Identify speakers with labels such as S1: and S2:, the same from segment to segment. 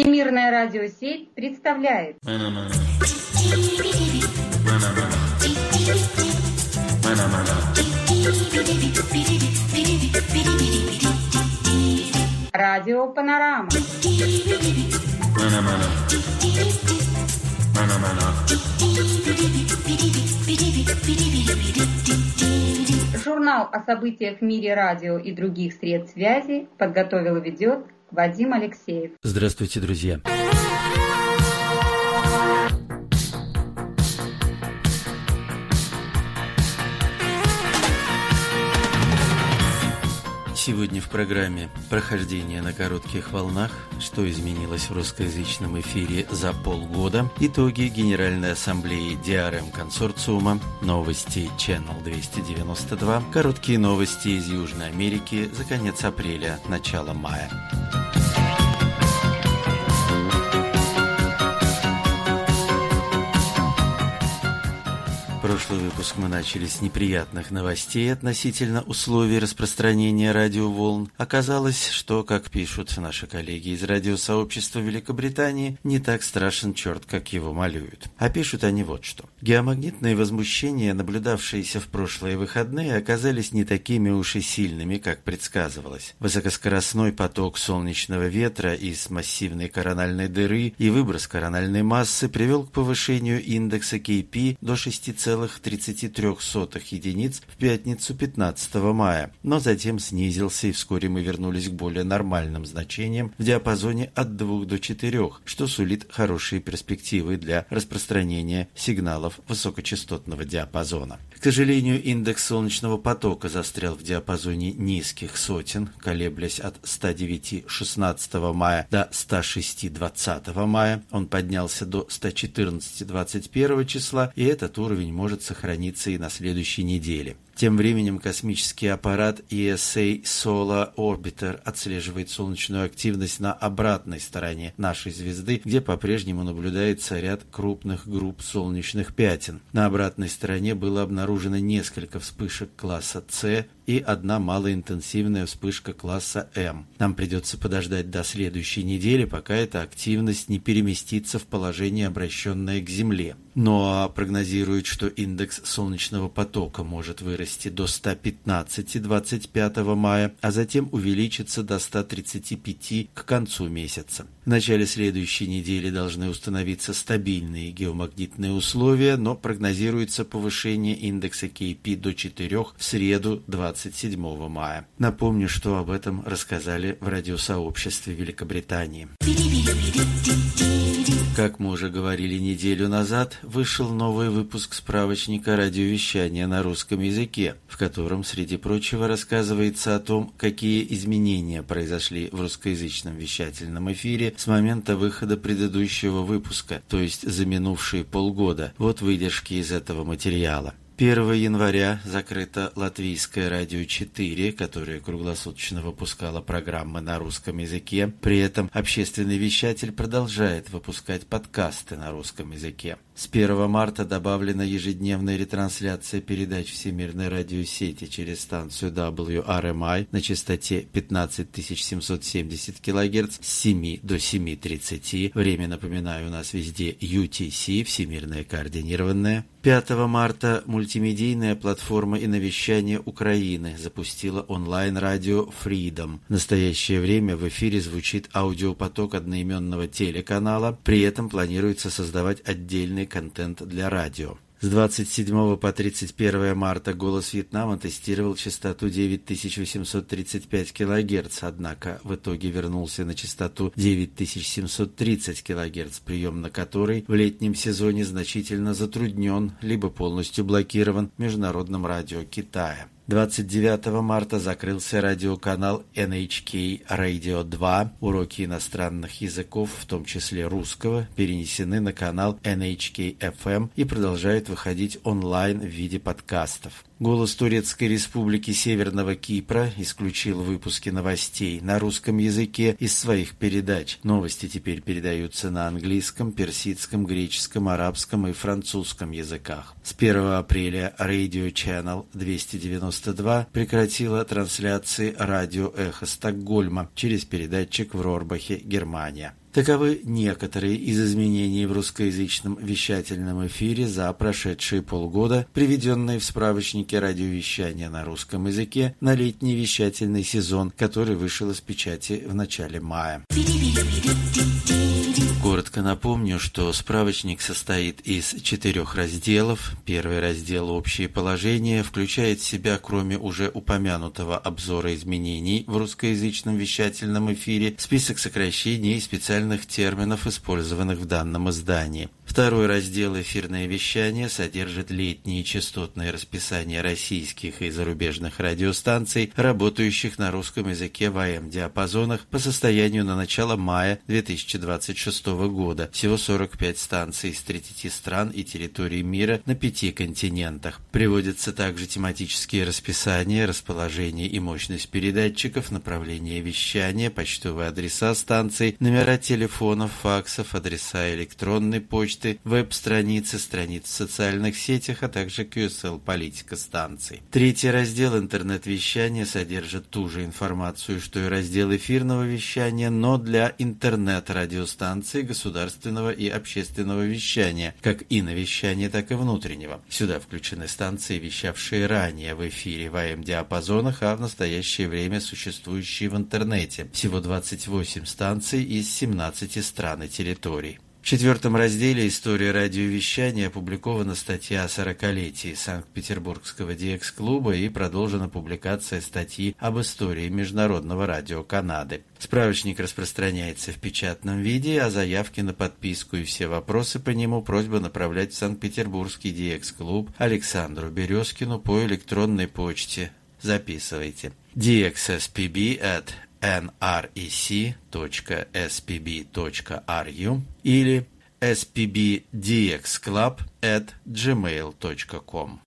S1: Всемирная радиосеть представляет Радио Панорама. Журнал о событиях в мире радио и других средств связи подготовил и ведет Вадим Алексеев.
S2: Здравствуйте, друзья! Сегодня в программе «Прохождение на коротких волнах. Что изменилось в русскоязычном эфире за полгода», итоги Генеральной Ассамблеи DRM-консорциума, новости Channel 292, короткие новости из Южной Америки за конец апреля, начало мая. Прошлый выпуск мы начали с неприятных новостей относительно условий распространения радиоволн. Оказалось, что, как пишут наши коллеги из радиосообщества Великобритании, не так страшен черт, как его малюют. А пишут они вот что. Геомагнитные возмущения, наблюдавшиеся в прошлые выходные, оказались не такими уж и сильными, как предсказывалось. Высокоскоростной поток солнечного ветра из массивной корональной дыры и выброс корональной массы привел к повышению индекса KP до 6,33 единиц в пятницу 15 мая, но затем снизился, и вскоре мы вернулись к более нормальным значениям в диапазоне от 2 до 4, что сулит хорошие перспективы для распространения сигналов высокочастотного диапазона. К сожалению, индекс солнечного потока застрял в диапазоне низких сотен, колеблясь от 109 16 мая до 106 20 мая. Он поднялся до 114 21 числа, и этот уровень может сохраниться и на следующей неделе. Тем временем космический аппарат ESA Solar Orbiter отслеживает солнечную активность на обратной стороне нашей звезды, где по-прежнему наблюдается ряд крупных групп солнечных пятен. На обратной стороне было обнаружено несколько вспышек класса С и одна малоинтенсивная вспышка класса М. Нам придется подождать до следующей недели, пока эта активность не переместится в положение, обращенное к Земле. НОАА прогнозирует, что индекс солнечного потока может вырасти до 115 25 мая, а затем увеличиться до 135 к концу месяца. В начале следующей недели должны установиться стабильные геомагнитные условия, но прогнозируется повышение индекса KP до 4 в среду 27 мая. Напомню, что об этом рассказали в радиосообществе Великобритании. Как мы уже говорили неделю назад, вышел новый выпуск справочника радиовещания на русском языке, в котором, среди прочего, рассказывается о том, какие изменения произошли в русскоязычном вещательном эфире с момента выхода предыдущего выпуска, то есть за минувшие полгода. Вот выдержки из этого материала. 1 января закрыто Латвийское радио 4, которое круглосуточно выпускало программы на русском языке. При этом общественный вещатель продолжает выпускать подкасты на русском языке. С 1 марта добавлена ежедневная ретрансляция передач Всемирной радиосети через станцию WRMI на частоте 15770 кГц с 7 до 7:30. Время, напоминаю, у нас везде UTC, Всемирная координированная. 5 марта мультимедийная платформа иновещания Украины запустила онлайн-радио Freedom. В настоящее время в эфире звучит аудиопоток одноименного телеканала, при этом планируется создавать отдельный контент для радио. С 27 по 31 марта «Голос Вьетнама» тестировал частоту 9835 кГц, однако в итоге вернулся на частоту 9730 кГц, прием на которой в летнем сезоне значительно затруднен, либо полностью блокирован Международным радио Китая. 29 марта закрылся радиоканал NHK Radio 2. Уроки иностранных языков, в том числе русского, перенесены на канал NHK FM и продолжают выходить онлайн в виде подкастов. «Голос Турецкой Республики Северного Кипра» исключил выпуски новостей на русском языке из своих передач. Новости теперь передаются на английском, персидском, греческом, арабском и французском языках. С 1 апреля Radio Channel 292 прекратила трансляции радио «Эхо Стокгольма» через передатчик в Рорбахе, Германия. Таковы некоторые из изменений в русскоязычном вещательном эфире за прошедшие полгода, приведенные в справочнике радиовещания на русском языке на летний вещательный сезон, который вышел из печати в начале мая. Коротко напомню, что справочник состоит из 4 разделов. Первый раздел «Общие положения» включает в себя, кроме уже упомянутого обзора изменений в русскоязычном вещательном эфире, список сокращений и специальных терминов, использованных в данном издании. Второй раздел «Эфирное вещание» содержит летние частотные расписания российских и зарубежных радиостанций, работающих на русском языке в АМ-диапазонах по состоянию на начало мая 2026 года. Всего 45 станций из 30 стран и территорий мира на 5 континентах. Приводятся также тематические расписания, расположение и мощность передатчиков, направление вещания, почтовые адреса станций, номера телефонов, факсов, адреса электронной почты, веб-страницы, страницы в социальных сетях, а также QSL-политика станций. Третий раздел интернет-вещания содержит ту же информацию, что и раздел эфирного вещания, но для интернет-радиостанций государственного и общественного вещания, как иновещания, так и внутреннего. Сюда включены станции, вещавшие ранее в эфире в АМ-диапазонах, а в настоящее время существующие в интернете. Всего 28 станций из 17 стран и территорий. В 4 разделе «История радиовещания» опубликована статья о 40-летии Санкт-Петербургского DX-клуба и продолжена публикация статьи об истории Международного радио Канады. Справочник распространяется в печатном виде, а заявки на подписку и все вопросы по нему просьба направлять в Санкт-Петербургский DX-клуб Александру Березкину по электронной почте. Записывайте. dxspb@nrec.spb.ru или spbdxclub@gmail.com.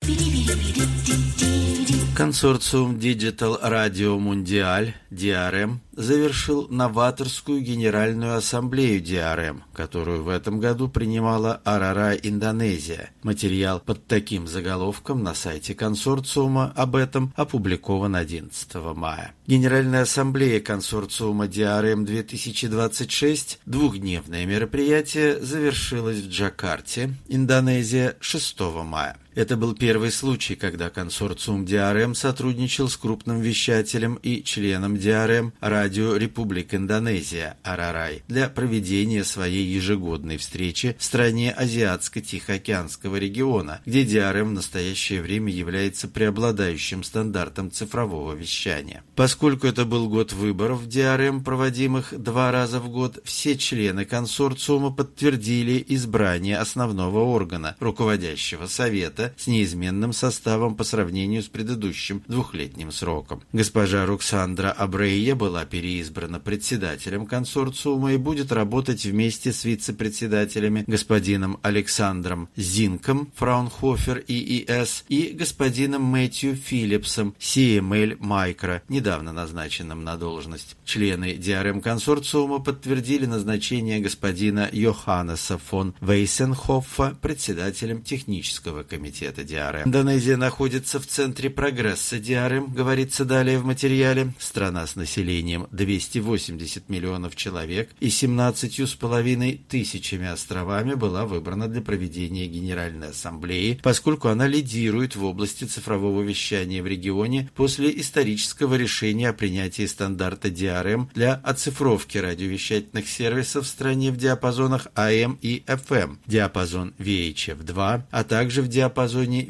S2: Консорциум Digital Radio Mundial (DRM) завершил новаторскую Генеральную ассамблею DRM, которую в этом году принимала Арарай, Индонезия. Материал под таким заголовком на сайте консорциума об этом опубликован 11 мая. Генеральная ассамблея консорциума DRM 2026, двухдневное мероприятие, завершилось в Джакарте, Индонезия, 6 мая. Это был первый случай, когда консорциум DRM сотрудничал с крупным вещателем и членом DRM Радио Републик Индонезия Арарай для проведения своей ежегодной встречи в стране Азиатско-Тихоокеанского региона, где DRM в настоящее время является преобладающим стандартом цифрового вещания. Поскольку это был год выборов в DRM, проводимых 2 раза в год, все члены консорциума подтвердили избрание основного органа, руководящего совета, с неизменным составом по сравнению с предыдущим двухлетним сроком. Госпожа Руксандра Абрейя была переизбрана председателем консорциума и будет работать вместе с вице-председателями господином Александром Зинком, Фраунхофер ИИС, и господином Мэтью Филлипсом, CML Micro, недавно назначенным на должность. Члены DRM-консорциума подтвердили назначение господина Йоханнеса фон Вейсенхоффа председателем технического комитета DRM. Индонезия находится в центре прогресса DRM, говорится далее в материале. Страна с населением 280 миллионов человек и 17,5 тысячами островами была выбрана для проведения Генеральной ассамблеи, поскольку она лидирует в области цифрового вещания в регионе после исторического решения о принятии стандарта DRM для оцифровки радиовещательных сервисов в стране в диапазонах AM и FM, диапазон VHF-2, а также в диапазоне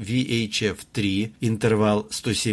S2: VHF-3, интервал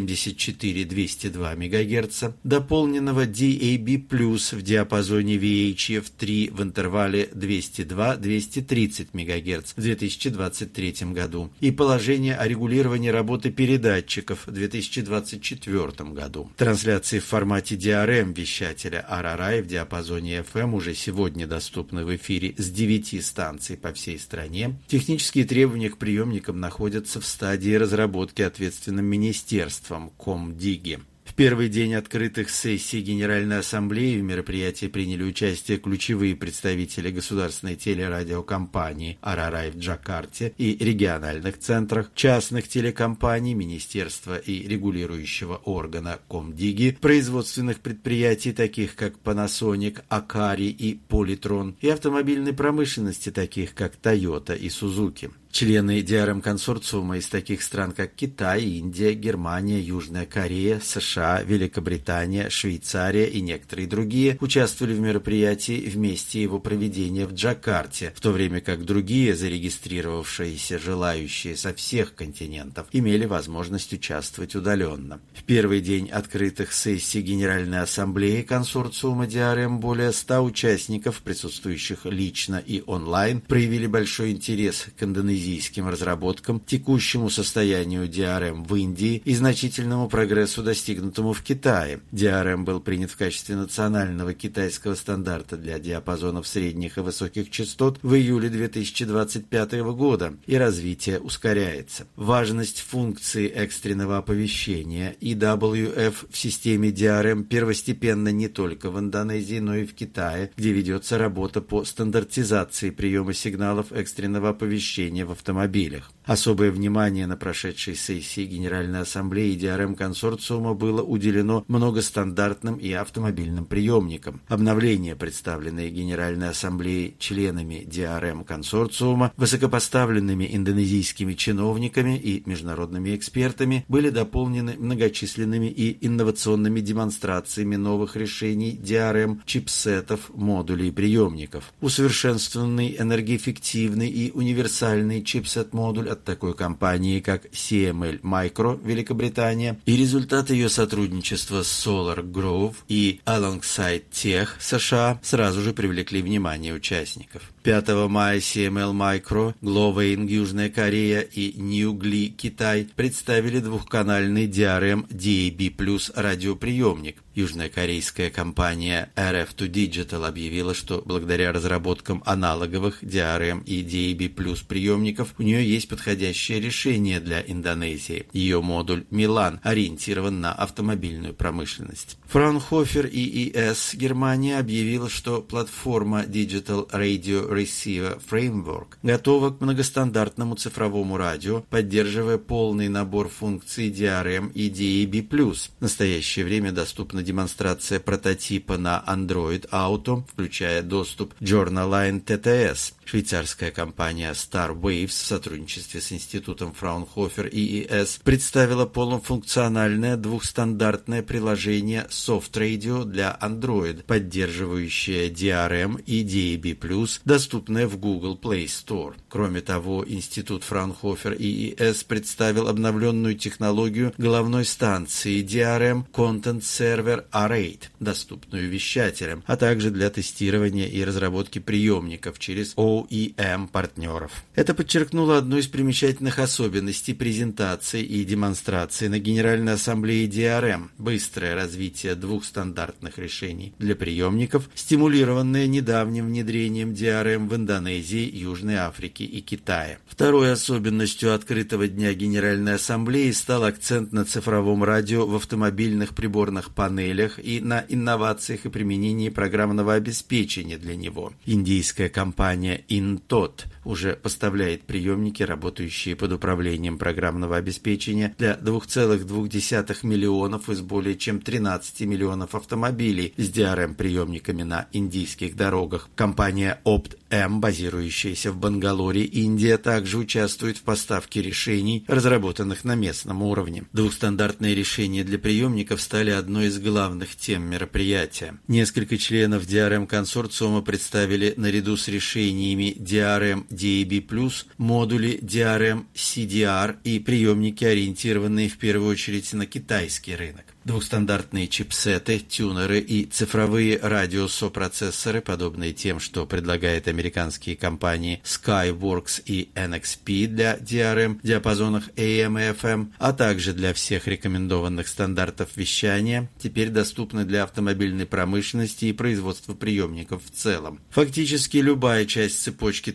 S2: 174-202 МГц, дополненного DAB+, в диапазоне VHF-3 в интервале 202-230 МГц в 2023 году и положение о регулировании работы передатчиков в 2024 году. Трансляции в формате DRM вещателя Арарай в диапазоне FM уже сегодня доступны в эфире с 9 станций по всей стране. Технические требования к приемникам находятся в стадии разработки ответственным министерством Комдиги. В первый день открытых сессий Генеральной Ассамблеи в мероприятии приняли участие ключевые представители государственной телерадиокомпании «Арарай» в Джакарте и региональных центрах, частных телекомпаний, министерства и регулирующего органа Комдиги, производственных предприятий, таких как Panasonic, Акари и Политрон, и автомобильной промышленности, таких как Toyota и Suzuki. Члены DRM-консорциума из таких стран, как Китай, Индия, Германия, Южная Корея, США, Великобритания, Швейцария и некоторые другие участвовали в мероприятии в месте его проведения в Джакарте, в то время как другие зарегистрировавшиеся желающие со всех континентов имели возможность участвовать удаленно. В первый день открытых сессий Генеральной Ассамблеи консорциума DRM более 100 участников, присутствующих лично и онлайн, проявили большой интерес к индонезийским разработкам, текущему состоянию DRM в Индии и значительному прогрессу, достигнутому в Китае. DRM был принят в качестве национального китайского стандарта для диапазонов средних и высоких частот в июле 2025 года, и развитие ускоряется. Важность функции экстренного оповещения EWF в системе DRM первостепенна не только в Индонезии, но и в Китае, где ведется работа по стандартизации приема сигналов экстренного оповещения в автомобилях. Особое внимание на прошедшей сессии Генеральной Ассамблеи DRM-консорциума было уделено многостандартным и автомобильным приемникам. Обновления, представленные Генеральной Ассамблеей членами DRM-консорциума, высокопоставленными индонезийскими чиновниками и международными экспертами, были дополнены многочисленными и инновационными демонстрациями новых решений DRM, чипсетов, модулей приемников. Усовершенствованный, энергоэффективный и универсальный чипсет-модуль от такой компании, как CML Micro, Великобритания, и результаты ее сотрудничества с Solar Grove и Alongside Tech, США, сразу же привлекли внимание участников. 5 мая CML Micro, Glowing, Южная Корея и Newgli, Китай, представили двухканальный DRM DAB+ радиоприемник. Южнокорейская компания RF2 Digital объявила, что благодаря разработкам аналоговых DRM и DAB+ приемников у нее есть подходящее решение для Индонезии. Ее модуль Milan ориентирован на автомобильную промышленность. Fraunhofer IES Германия объявила, что платформа Digital Radio Receiver Framework готова к многостандартному цифровому радио, поддерживая полный набор функций DRM и DAB+. В настоящее время доступна демонстрация прототипа на Android Auto, включая доступ Journal-Line TTS. Швейцарская компания Star Waves в сотрудничестве с институтом Fraunhofer IES представила полнофункциональное двухстандартное приложение Soft Radio для Android, поддерживающее DRM и DAB+, доступное в Google Play Store. Кроме того, институт Fraunhofer IES представил обновленную технологию головной станции DRM Content Server Array, доступную вещателям, а также для тестирования и разработки приемников через OEM-партнеров. Это подчеркнуло одну из примечательных особенностей презентации и демонстрации на Генеральной Ассамблее DRM – быстрое развитие двух стандартных решений для приемников, стимулированное недавним внедрением DRM в Индонезии, Южной Африке и Китае. Второй особенностью открытого дня Генеральной Ассамблеи стал акцент на цифровом радио в автомобильных приборных панелях и на инновациях и применении программного обеспечения для него. Индийская компания Intod уже поставляет приемники, работающие под управлением программного обеспечения для 2,2 миллионов из более чем 13 миллионов автомобилей с DRM-приемниками на индийских дорогах. Компания Opt-M, базирующаяся в Бангалоре, Индия, также участвует в поставке решений, разработанных на местном уровне. Двухстандартные решения для приемников стали одной из главных тем мероприятия. Несколько членов DRM-консорциума представили наряду с решениями DRM DAB+, модули DRM CDR и приемники, ориентированные в первую очередь на китайский рынок. Двухстандартные чипсеты, тюнеры и цифровые радиосопроцессоры, подобные тем, что предлагают американские компании Skyworks и NXP для DRM в диапазонах AM и FM, а также для всех рекомендованных стандартов вещания, теперь доступны для автомобильной промышленности и производства приемников в целом. Фактически любая часть цепочки трансляции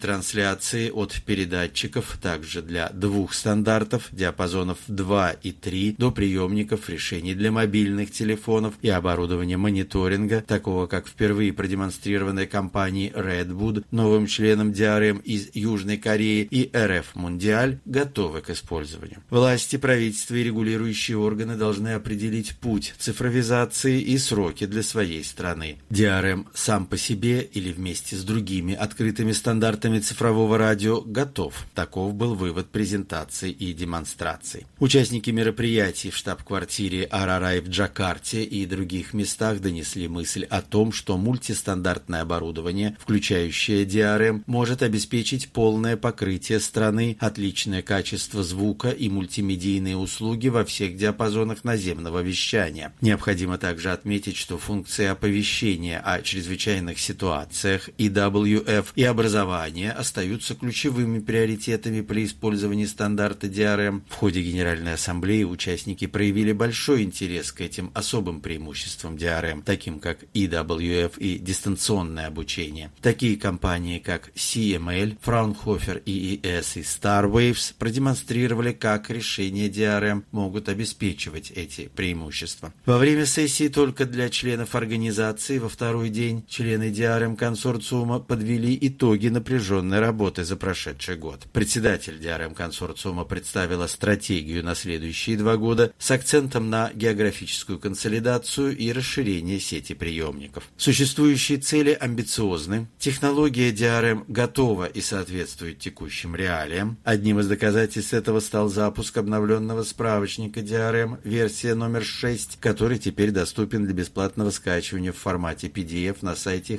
S2: изоляции от передатчиков также для двух стандартов, диапазонов 2 и 3, до приемников решений для мобильных телефонов и оборудования мониторинга, такого как впервые продемонстрированная компанией Redwood, новым членом DRM из Южной Кореи, и RF Mondial, готовы к использованию. Власти, правительства и регулирующие органы должны определить путь цифровизации и сроки для своей страны. DRM сам по себе или вместе с другими открытыми стандартами цифрового радио готов. Таков был вывод презентации и демонстраций. Участники мероприятий в штаб-квартире RRI в Джакарте и других местах донесли мысль о том, что мультистандартное оборудование, включающее DRM, может обеспечить полное покрытие страны, отличное качество звука и мультимедийные услуги во всех диапазонах наземного вещания. Необходимо также отметить, что функции оповещения о чрезвычайных ситуациях, EWF и образования остаются ключевыми приоритетами при использовании стандарта DRM. В ходе Генеральной Ассамблеи участники проявили большой интерес к этим особым преимуществам DRM, таким как EWF и дистанционное обучение. Такие компании, как CML, Fraunhofer EES и Starwaves продемонстрировали, как решения DRM могут обеспечивать эти преимущества. Во время сессии только для членов организации во второй день члены DRM-консорциума подвели итоги напряженной работы за прошедший год. Председатель DRM-консорциума представила стратегию на следующие 2 года с акцентом на географическую консолидацию и расширение сети приемников. Существующие цели амбициозны, технология DRM готова и соответствует текущим реалиям. Одним из доказательств этого стал запуск обновленного справочника DRM, версия номер 6, который теперь доступен для бесплатного скачивания в формате PDF на сайте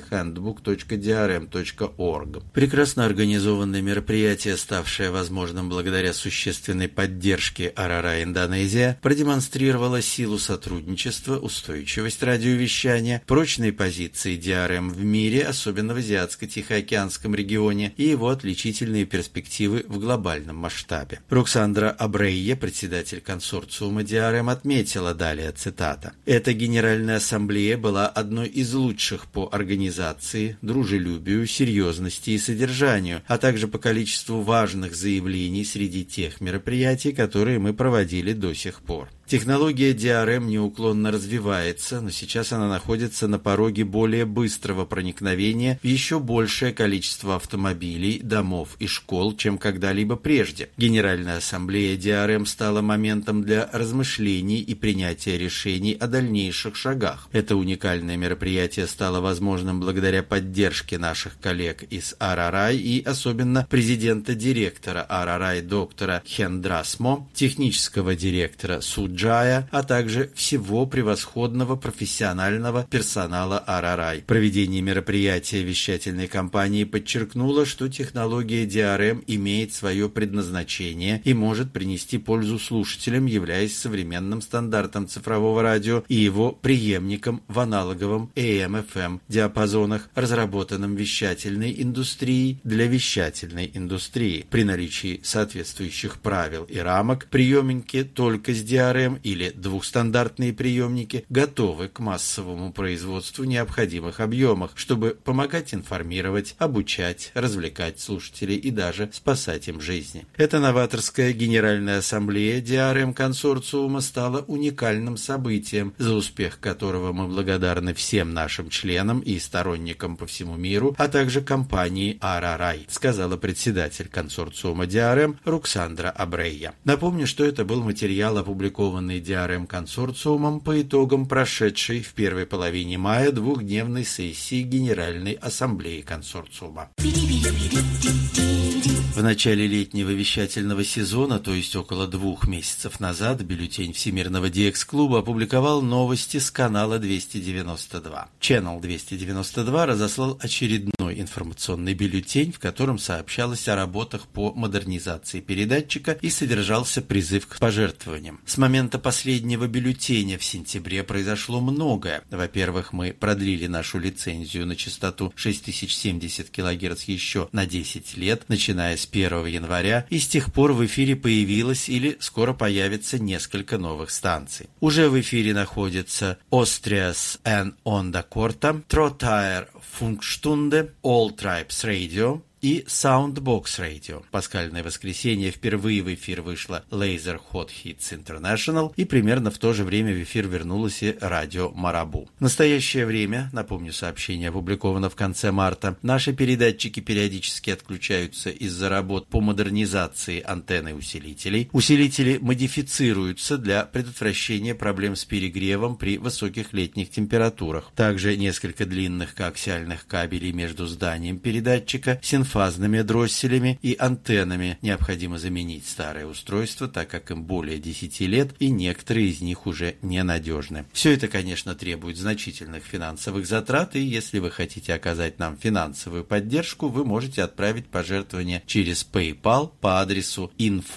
S2: handbook.drm.org. Прекрасно организованное мероприятие, ставшее возможным благодаря существенной поддержке RRI Индонезия, продемонстрировало силу сотрудничества, устойчивость радиовещания, прочные позиции DRM в мире, особенно в Азиатско-Тихоокеанском регионе, и его отличительные перспективы в глобальном масштабе. Роксандра Абрейя, председатель консорциума DRM, отметила, далее цитата: «Эта Генеральная Ассамблея была одной из лучших по организации, дружелюбию, серьезности и содержанию, а также по количеству важных заявлений среди тех мероприятий, которые мы проводили до сих пор. Технология DRM неуклонно развивается, но сейчас она находится на пороге более быстрого проникновения в еще большее количество автомобилей, домов и школ, чем когда-либо прежде. Генеральная Ассамблея DRM стала моментом для размышлений и принятия решений о дальнейших шагах. Это уникальное мероприятие стало возможным благодаря поддержке наших коллег из RRI и особенно президента-директора RRI доктора Хендрасмо, технического директора Суджая, а также всего превосходного профессионального персонала RRI. Проведение мероприятия вещательной компании подчеркнуло, что технология DRM имеет свое предназначение и может принести пользу слушателям, являясь современным стандартом цифрового радио и его преемником в аналоговом AM/FM диапазонах, разработанном вещательной индустрией для вещательной индустрии. При наличии соответствующих правил и рамок приемники только с DRM или двухстандартные приемники готовы к массовому производству необходимых объемах, чтобы помогать информировать, обучать, развлекать слушателей и даже спасать им жизни. Эта новаторская Генеральная Ассамблея DRM-консорциума стала уникальным событием, за успех которого мы благодарны всем нашим членам и сторонникам по всему миру, а также компании RRI, сказала председатель консорциума DRM Роксандра Абрейя. Напомню, что это был материал, опубликованный DRM-консорциумом по итогам прошедшей в первой половине мая 2-дневной сессии Генеральной Ассамблеи консорциума. В начале летнего вещательного сезона, то есть около 2 месяцев назад, бюллетень Всемирного DX-клуба опубликовал новости с канала 292. Channel 292 разослал очередной информационный бюллетень, в котором сообщалось о работах по модернизации передатчика и содержался призыв к пожертвованиям. С момента последнего бюллетеня в сентябре произошло многое. Во-первых, мы продлили нашу лицензию на частоту 6070 кГц еще на 10 лет, начиная с 1 января, и с тех пор в эфире появилось или скоро появится несколько новых станций. Уже в эфире находятся Austrias and Onda Corta, Trottaer Funkstunde, All Tribes Radio и Soundbox Radio. В пасхальное воскресенье впервые в эфир вышла Laser Hot Hits International, и примерно в то же время в эфир вернулось и радио Марабу. В настоящее время, напомню, сообщение опубликовано в конце марта, наши передатчики периодически отключаются из-за работ по модернизации антенн и усилителей. Усилители модифицируются для предотвращения проблем с перегревом при высоких летних температурах. Также несколько длинных коаксиальных кабелей между зданием передатчика, синфазными дросселями и антеннами необходимо заменить старое устройство, так как им более 10 лет и некоторые из них уже ненадежны. Все это, конечно, требует значительных финансовых затрат, и если вы хотите оказать нам финансовую поддержку, вы можете отправить пожертвования через PayPal по адресу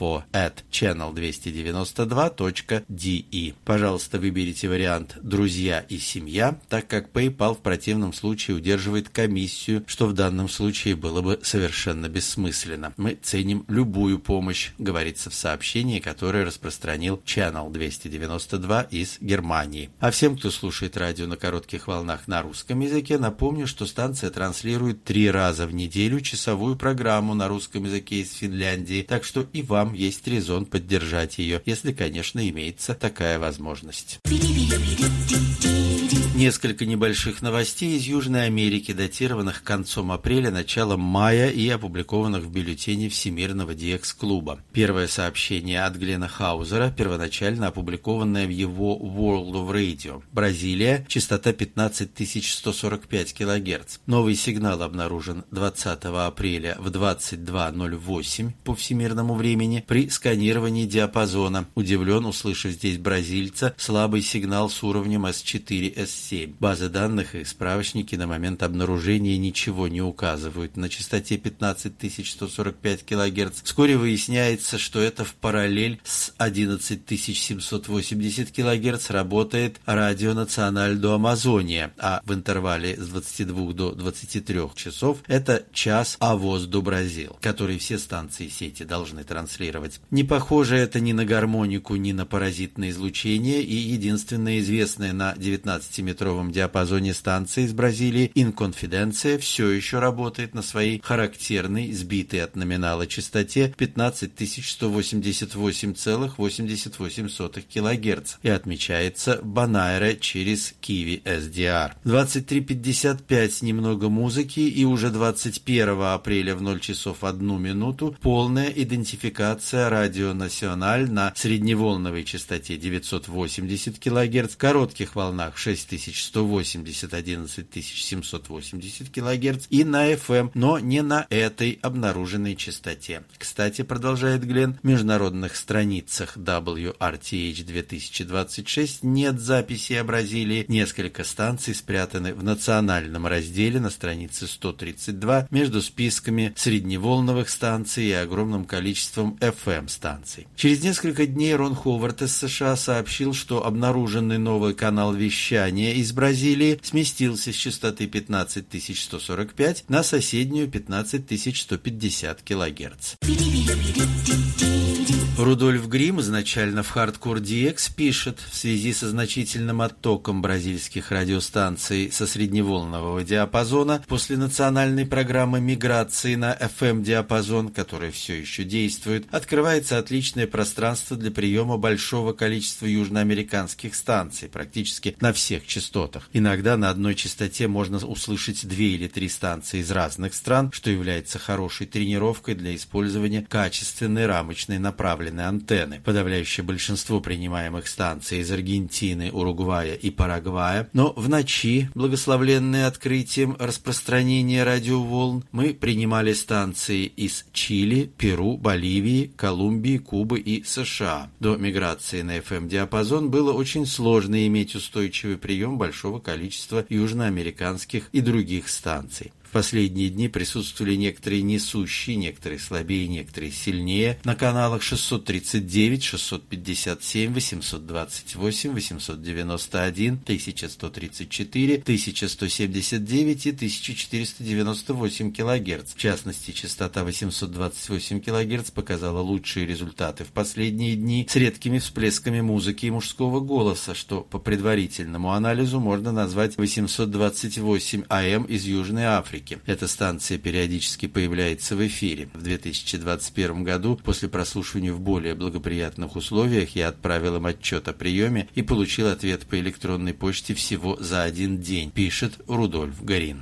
S2: info@channel292.de. Пожалуйста, выберите вариант «Друзья и семья», так как PayPal в противном случае удерживает комиссию, что в данном случае было бы совершенно бессмысленно. Мы ценим любую помощь, говорится в сообщении, которое распространил Channel 292 из Германии. А всем, кто слушает радио на коротких волнах на русском языке, напомню, что станция транслирует 3 раза в неделю часовую программу на русском языке из Финляндии, так что и вам есть резон поддержать ее, если, конечно, имеется такая возможность. Несколько небольших новостей из Южной Америки, датированных концом апреля, началом мая и опубликованных в бюллетене Всемирного DX-клуба. Первое сообщение от Глена Хаузера, первоначально опубликованное в его World of Radio. Бразилия, частота 15145 кГц. Новый сигнал обнаружен 20 апреля в 22:08 по всемирному времени при сканировании диапазона. Удивлен, услышав здесь бразильца, слабый сигнал с уровнем S4, S7. Базы данных и справочники на момент обнаружения ничего не указывают на частоте 15145 кГц. Вскоре выясняется, что это в параллель с 11780 кГц работает радио Националь до Амазония, а в интервале с 22 до 23 часов это час АВОС до Бразил, который все станции сети должны транслировать. Не похоже это ни на гармонику, ни на паразитное излучение, и единственное известное на 19-метровом диапазоне станции из Бразилии Инконфиденция все еще работает на своей характерной, сбитой от номинала частоте 15188,88 кГц и отмечается Банайре через Kiwi SDR. 23:55 немного музыки, и уже 21 апреля в 0 часов 1 минуту полная идентификация радио Националь на средневолновой частоте 980 кГц, коротких волнах 6180, 11780 кГц и на FM, но не на этой обнаруженной частоте. Кстати, продолжает Глен, в международных страницах WRTH 2026 нет записи о Бразилии. Несколько станций спрятаны в национальном разделе на странице 132 между списками средневолновых станций и огромным количеством FM-станций. Через несколько дней Рон Ховард из США сообщил, что обнаруженный новый канал вещания из Бразилии сместился с частоты 15145 на соседнюю 15150 кГц. Рудольф Грим, изначально в Hardcore DX, пишет, в связи со значительным оттоком бразильских радиостанций со средневолнового диапазона после национальной программы миграции на FM-диапазон, которая все еще действует, открывается отличное пространство для приема большого количества южноамериканских станций, практически на всех частотах. Иногда на одной частоте можно услышать 2 или 3 станции из разных стран, что является хорошей тренировкой для использования качественной рамочной направленной антенны. Подавляющее большинство принимаемых станций из Аргентины, Уругвая и Парагвая, но в ночи, благословленные открытием распространения радиоволн, мы принимали станции из Чили, Перу, Боливии, Колумбии, Кубы и США. До миграции на FM-диапазон было очень сложно иметь устойчивый прием большого количества южноамериканских и других станций. В последние дни присутствовали некоторые несущие, некоторые слабее, некоторые сильнее на каналах 639, 657, 828, 891, 1134, 1179 и 1498 кГц. В частности, частота 828 кГц показала лучшие результаты в последние дни с редкими всплесками музыки и мужского голоса, что по предварительному анализу можно назвать 828 АМ из Южной Африки. Африки. Эта станция периодически появляется в эфире. В 2021 году, после прослушивания в более благоприятных условиях, я отправил им отчет о приеме и получил ответ по электронной почте всего за 1 день, пишет Рудольф Гарин.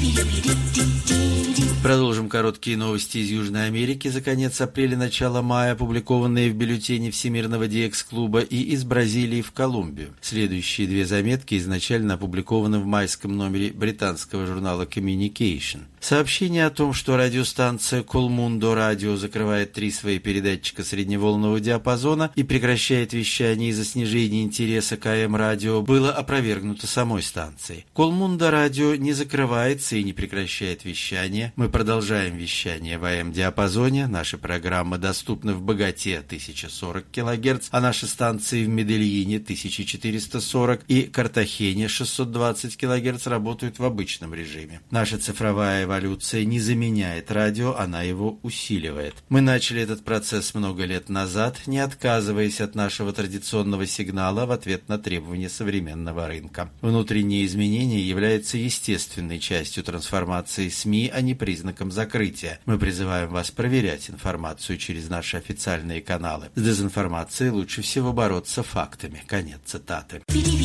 S2: Продолжим короткие новости из Южной Америки за конец апреля-начало мая, опубликованные в бюллетене Всемирного DX-клуба, и из Бразилии в Колумбию. Следующие 2 заметки изначально опубликованы в майском номере британского журнала Communication. Сообщение о том, что радиостанция Колмундо Радио закрывает 3 свои передатчика средневолнового диапазона и прекращает вещание из-за снижения интереса к АМ-радио, было опровергнуто самой станцией. Колмундо Радио не закрывается и не прекращает вещание. Мы продолжаем вещание в АМ-диапазоне. Наши программы доступны в Боготе 1040 кГц, а наши станции в Медельине 1440 и Картахене 620 кГц работают в обычном режиме. Наша цифровая эволюция не заменяет радио, она его усиливает. Мы начали этот процесс много лет назад, не отказываясь от нашего традиционного сигнала в ответ на требования современного рынка. Внутренние изменения являются естественной частью трансформации СМИ, а не признаком закрытия. Мы призываем вас проверять информацию через наши официальные каналы. С дезинформацией лучше всего бороться фактами. Конец цитаты.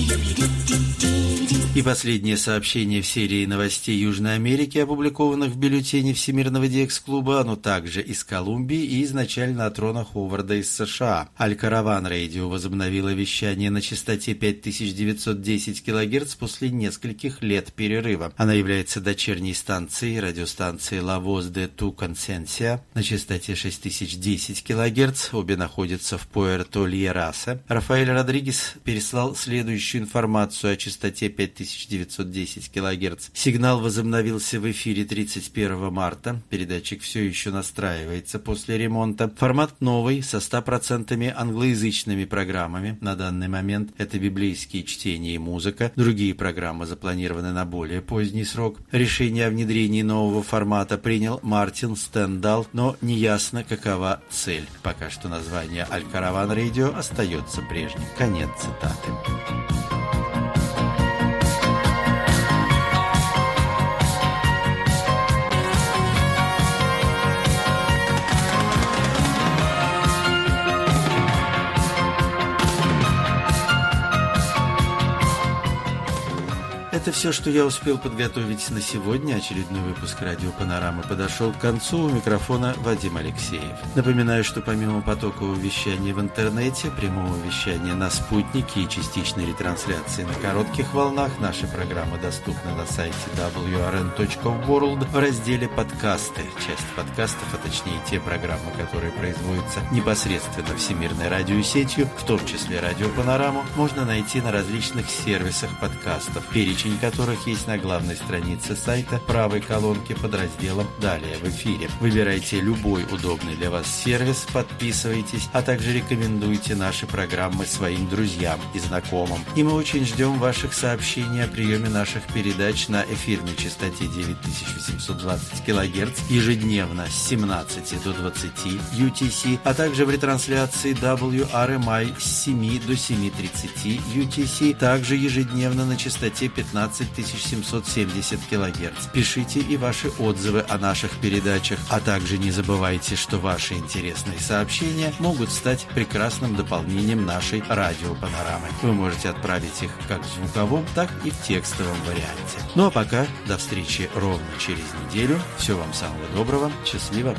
S2: И последнее сообщение в серии новостей Южной Америки, опубликованных в бюллетене Всемирного DX-клуба, оно также из Колумбии и изначально от Рона Ховарда из США. Аль-Караван Радио возобновило вещание на частоте 5910 кГц после нескольких лет перерыва. Она является дочерней станцией радиостанции La Voz de tu Conciencia на частоте 6010 кГц. Обе находятся в Пуэрто-Льерасе. Рафаэль Родригес переслал следующую информацию о частоте 5910 кГц. Сигнал возобновился в эфире 31 марта. Передатчик все еще настраивается после ремонта. Формат новый, со 100% англоязычными программами. На данный момент это библейские чтения и музыка. Другие программы запланированы на более поздний срок. Решение о внедрении нового формата принял Мартин Стендал, но неясно, какова цель. Пока что название Аль-Караван Радио остается прежним. Конец цитаты. Это все, что я успел подготовить на сегодня. Очередной выпуск «Радио Панорама» подошел к концу. У микрофона Вадим Алексеев. Напоминаю, что помимо потокового вещания в интернете, прямого вещания на спутнике и частичной ретрансляции на коротких волнах, наши программы доступны на сайте wrn.world в разделе «Подкасты». Часть подкастов, а точнее те программы, которые производятся непосредственно всемирной радиосетью, в том числе «Радио Панораму», можно найти на различных сервисах подкастов, перечень которых есть на главной странице сайта в правой колонке под разделом «Далее в эфире». Выбирайте любой удобный для вас сервис, подписывайтесь, а также рекомендуйте наши программы своим друзьям и знакомым. И мы очень ждем ваших сообщений о приеме наших передач на эфирной частоте 9820 кГц ежедневно с 17 до 20 UTC, а также в ретрансляции WRMI с 7 до 7:30 UTC, также ежедневно на частоте 15770 кГц. Пишите и ваши отзывы о наших передачах, а также не забывайте, что ваши интересные сообщения могут стать прекрасным дополнением нашей радиопанорамы. Вы можете отправить их как в звуковом, так и в текстовом варианте. Ну а пока, до встречи ровно через неделю. Всего вам самого доброго. Счастливо.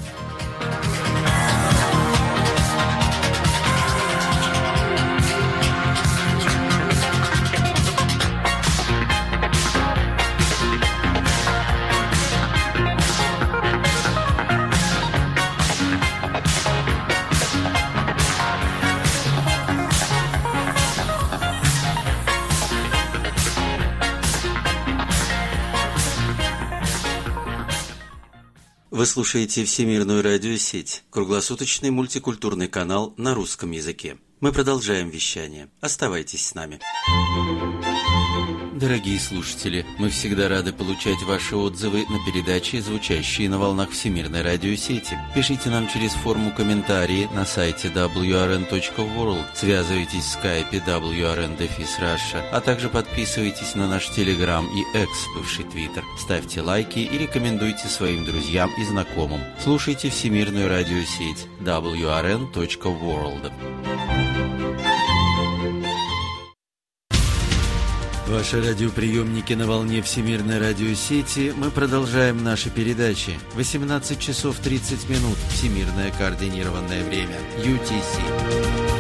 S2: Вы слушаете Всемирную радиосеть, круглосуточный мультикультурный канал на русском языке. Мы продолжаем вещание. Оставайтесь с нами. Дорогие слушатели, мы всегда рады получать ваши отзывы на передачи, звучащие на волнах Всемирной радиосети. Пишите нам через форму комментарии на сайте wrn.world, связывайтесь в скайпе WRN-Russia, а также подписывайтесь на наш Телеграм и X, бывший Твиттер. Ставьте лайки и рекомендуйте своим друзьям и знакомым. Слушайте Всемирную радиосеть WRN.world. Ваши радиоприемники на волне Всемирной радиосети. Мы продолжаем наши передачи. 18 часов 30 минут. Всемирное координированное время. UTC.